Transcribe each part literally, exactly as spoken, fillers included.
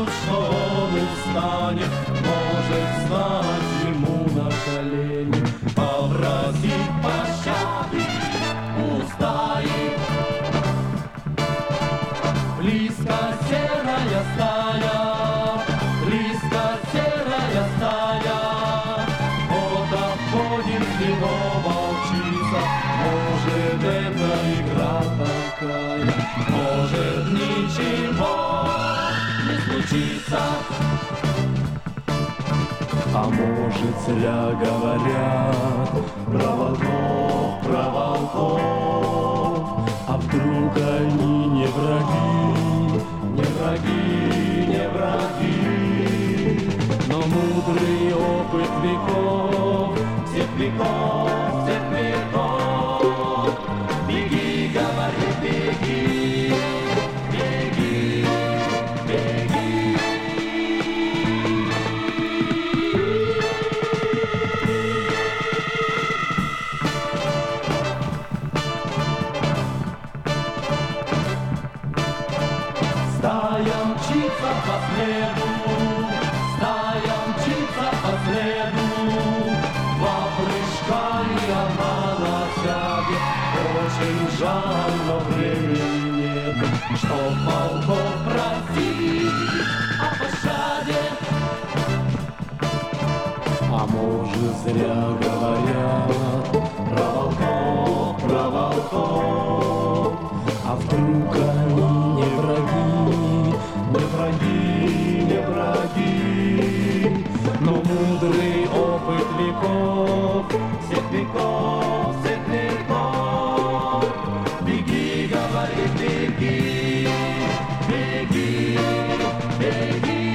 знают, что он устанет, может встать ему на колени, попросить пощады уста их. Близко серая стая, близко серая стая, вот обходит его волчица. Может, это игра такая, может, ничего не случится. А может, зря говорят про волков, про волков, а вдруг они не враги, не враги, не враги, но мудрый опыт веков, всех веков, всех веков. Беги, говорит, беги, беги, беги. Стая мчится по следу, стая мчится по следу, два прыжка и она насядет. Очень жаль, но времени нет, чтоб волков просить о пощаде. А может, зря говорят про волков, про волков, а вдруг они не враги, не враги, не враги, но мудрый опыт веков, всех веков, всех веков. Беги, говорит, беги, беги, беги.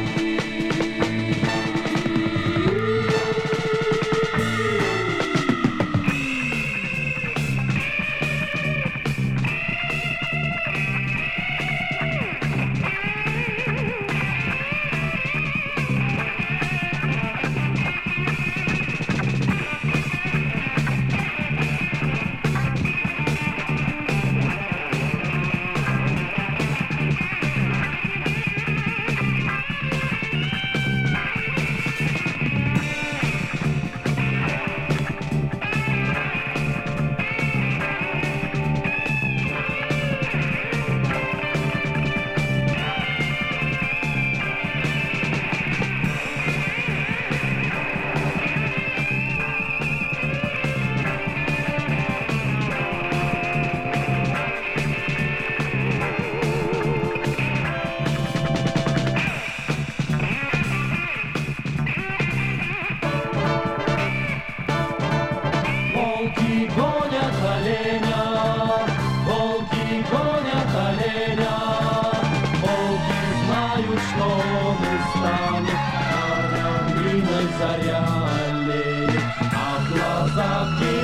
Волки гонят оленя, волки гонят оленя, волки знают, что он устанет, а равниной заря олень, а в глазах